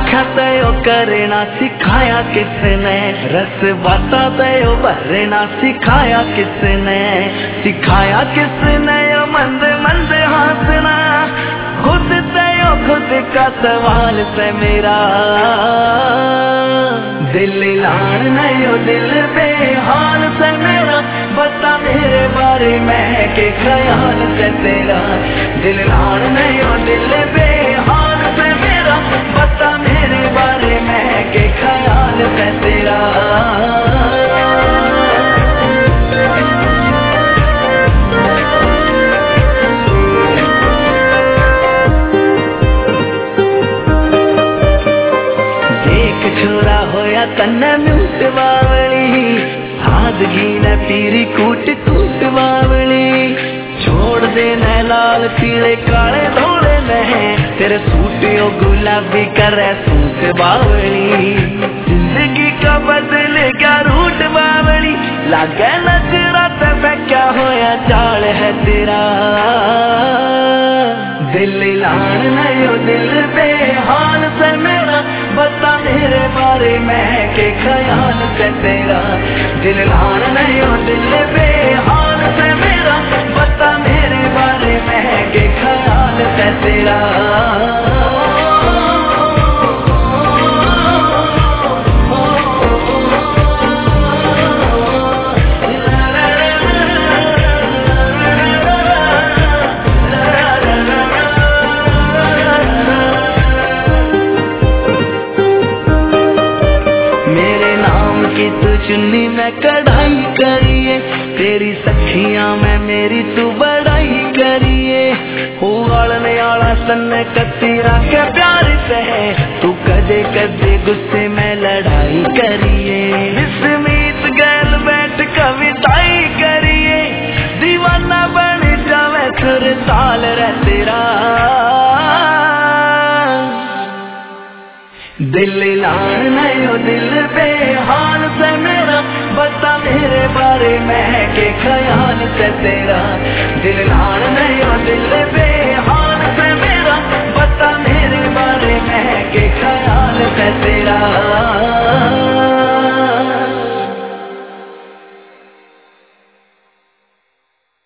आख्या तयो करना सिखाया किसने, रस बाता तयो भरना सिखाया किसने, सिखाया किसने यो मंद मंद हंसना, खुद तयो खुद का सवाल से मेरा, दिल लान नयो दिल बेहाल से मेरा, बता मेरे बारे में के ख्याल से तेरा, दिल लान नयो दिल बेहाल से मेरा, बता मेरे बारे में के ख्याल से तेरा। छोरा होया तन्ने म्यूट बावली, सादगी न पीरी कूट कूट बावली, छोड़ दे न लाल पीले काले धोले नहीं, तेरे सूट ओ गुलाबी करे सूट बावली, जिंदगी का बदलेगा रूट बावली, लागे नजरा ते क्या होया चाल है तेरा, दिल लान नयो दिल बेहाल से मेरा, बता मेरे बारे में के ख्याल से तेरा, दिल लान नयो दिल बेहाल से मेरा, बता मेरे बारे में के ख्याल से तेरा। तू चुन्नी में कढ़ाई करिए, तेरी सखियां में मेरी तू बड़ाई करिए, उड़ने आला सन्ने कत्ती रखे प्यार से, तू कदे कदे गुस्से में लड़ाई करिए, इसमीत गैल बैठ कविताई करिए, दीवाना बन जावे सुर ताल रे तेरा, दिल लान नयो दिल बेहाल से मेरा, बता मेरे बारे में के ख्याल से तेरा, दिल लान नयो दिल बे